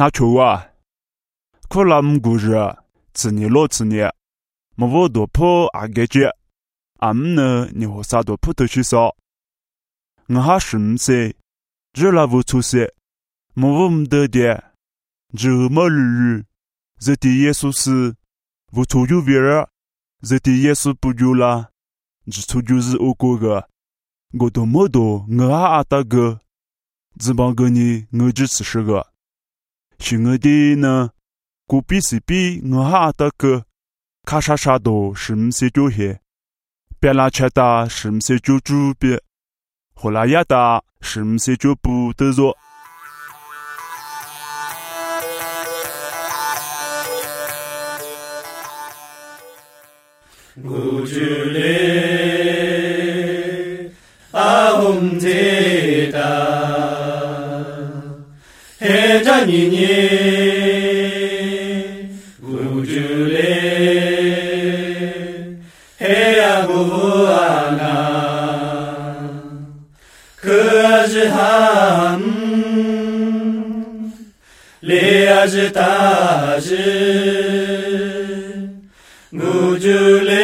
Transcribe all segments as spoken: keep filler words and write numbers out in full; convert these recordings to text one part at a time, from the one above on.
那球啊，可拉姆古日，次年老次年，莫我多破阿个节，阿姆呢，你和啥多破头去少，我还是唔sé，只拉不出些，莫我唔得的，只莫日，这的耶稣是，不出有别人，这的耶稣不有啦，只出就是我过个，我多么多，我还阿达个，只帮个你，我只是十个。是我的呢，古比是比我哈的个，卡莎莎多是唔是就黑，别拉切达是唔是就猪别，后来亚达是唔是就不得做。 古主嘞，阿红杰达。嘿，这年年，古主嘞，嘿呀古阿那，可是哈姆，嘞呀是大是，古主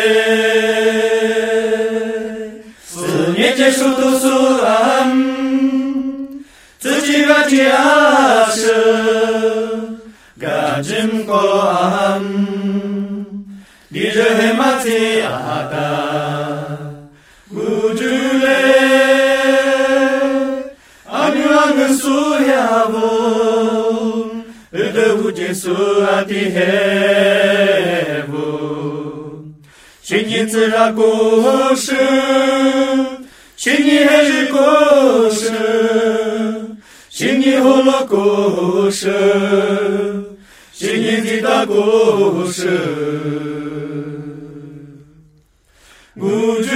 嘞，思念结束都说阿姆。自己个家是个真光，你这黑马子阿达，不住嘞，阿女阿个苏呀不，二的无结束阿的黑不，寻你自然故事，寻你还是故事。新年后了故事，新年的大故事，古句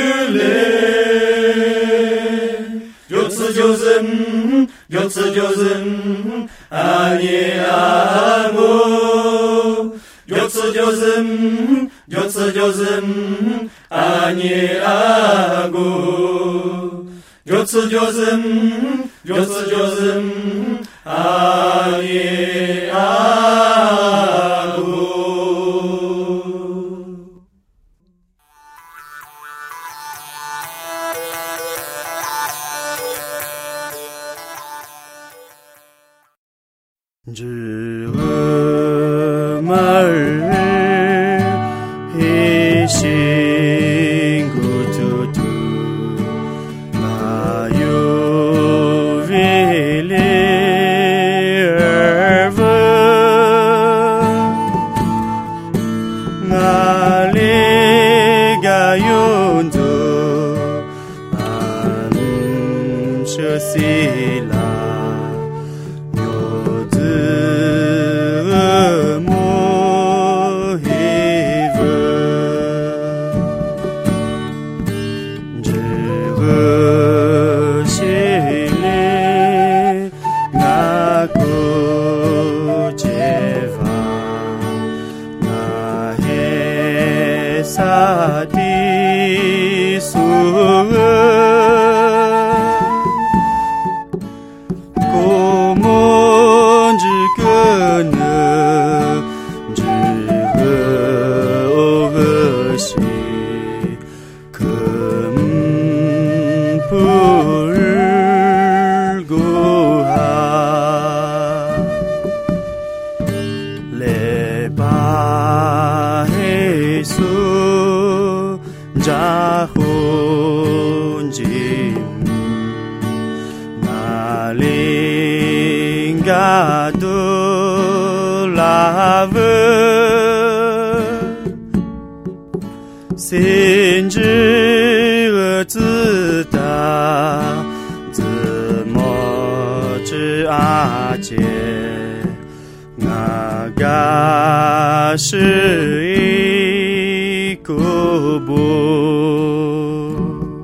嘞，有次就是有次就是阿尼阿我，有次就是有次就是阿尼阿我，有次就是有次就是阿耶阿古。 只为马儿一心孤独独，哪有为了而问？哪里个用途？俺这西啦。心知自大，自么知阿姐，那个是一个不，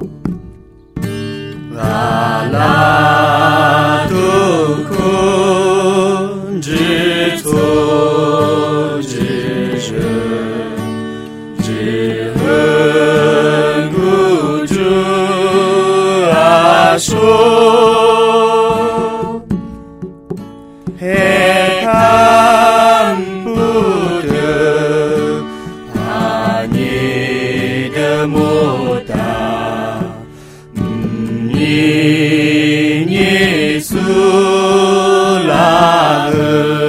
啦啦都空知错知真。说，嘿。 看不得，把你的莫大，嗯，因耶稣拉恩。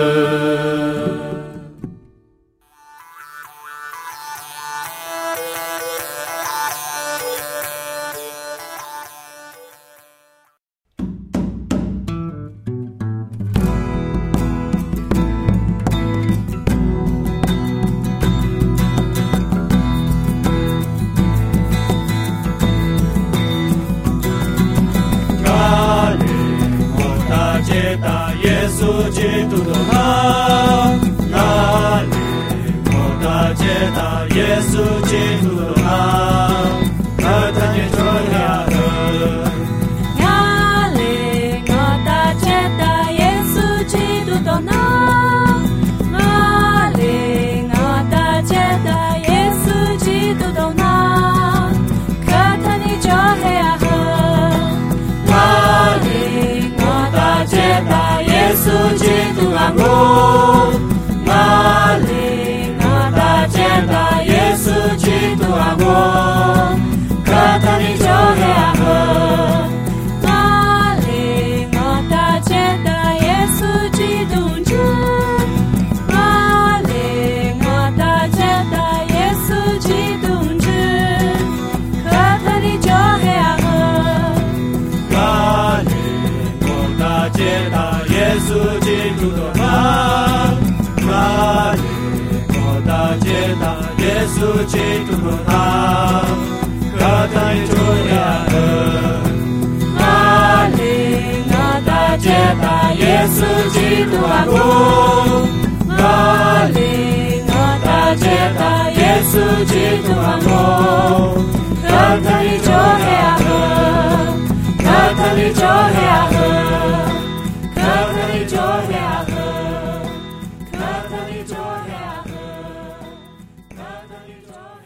耶稣基督的好，哪里我大接大耶稣基督的好，和他的重要的。 哪里我大接大耶稣基督的好，哪里我大接大耶稣基督的好，和他的重要的。哪里我大接大耶稣基督爱我，哪里我大接大耶稣基督爱我，可他的救黑河，哪里我大接大耶稣基督主，哪里我大接大耶稣基督主，可他的救黑河， 哪里我大接大耶稣基督的好，哪里我大接大耶稣基督的好，可他的重要的。 哪里我大接大耶稣基督爱我，哪里我大接大耶稣基督爱我，可他的救黑河，可他的救黑河，可他的救黑河，可他的救黑河，可他的救黑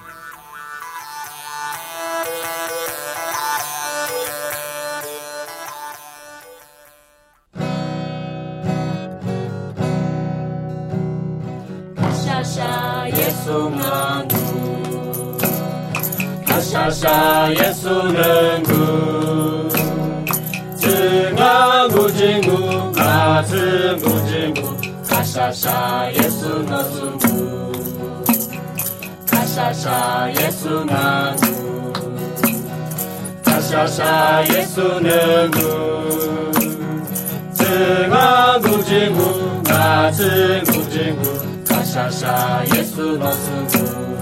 河。莎莎耶稣能够，莎莎耶稣能够，只能够进步，那只能进步，莎莎耶稣能够，莎莎耶稣能够，莎莎耶稣能够，只能够进步，那只能进步。莎莎耶稣能够，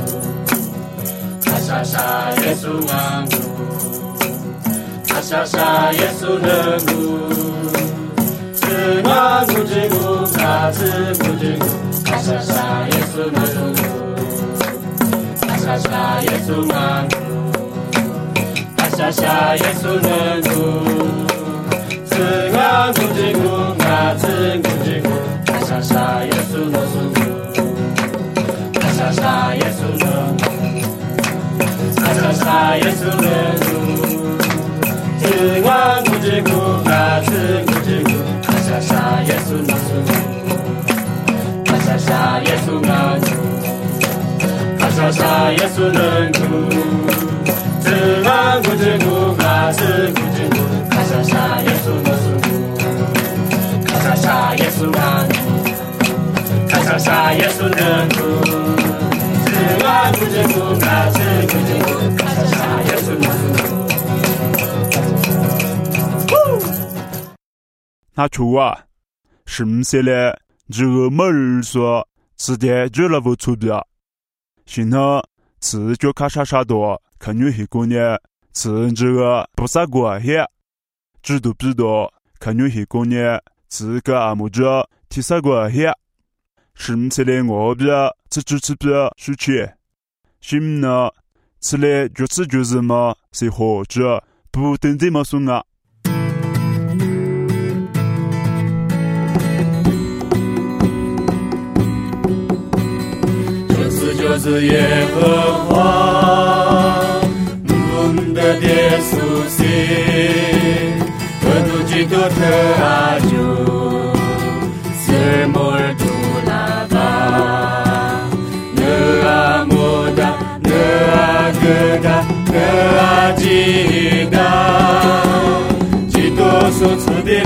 莎莎耶稣能够，莎莎耶稣能够，只能够进步，那只能进步。莎莎耶稣能够，莎莎耶稣能够，莎莎耶稣能够，只能够进步，那只能进步。莎莎耶稣能够。莎莎耶稣能够，莎莎耶稣能够，只能够进步，那只能进步。莎莎耶稣能够，莎莎耶稣能够，莎莎耶稣能够，只能够进步，那只能进步。莎莎耶稣能够，莎莎耶稣能够，莎莎耶稣能够。 那主啊，什么些嘞？这个么儿说，吃点这了不错的。现在吃就卡啥啥多，看女黑姑娘吃这个不啥过些，知道不知道？看女黑姑娘吃个阿木着，提啥过些？什么些嘞？我不要吃吃吃不要输去。什呢？吃嘞就吃就是嘛，谁活着不等这么送啊？ 就是就是耶和华，我们的耶稣是，可都基督的阿主，是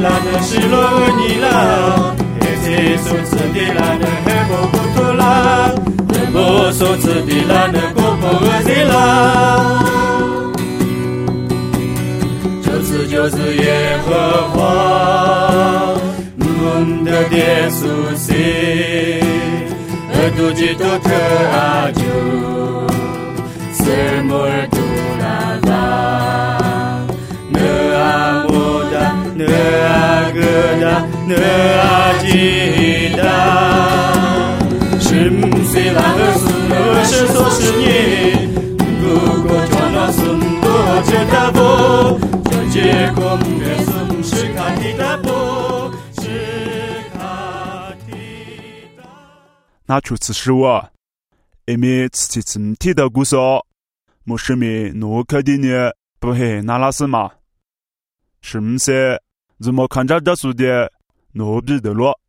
拉的失落你啦，耶稣子的拉的黑不不图啦，我所子的拉的过不恶的啦。就是就是耶和华，我们的耶稣是，独基督特阿主，是摩尔杜拉拉，呢阿摩达，呢阿格达，呢阿基达，是姆西拉和苏诺是所是你，如果传到孙多就大波。结果耶稣是卡蒂达波，是卡蒂达。 那除此之外，因为自己整体的故事，我是咪诺克的呢，不是那拉斯嘛？是不是？怎么看着的书的，诺比的了？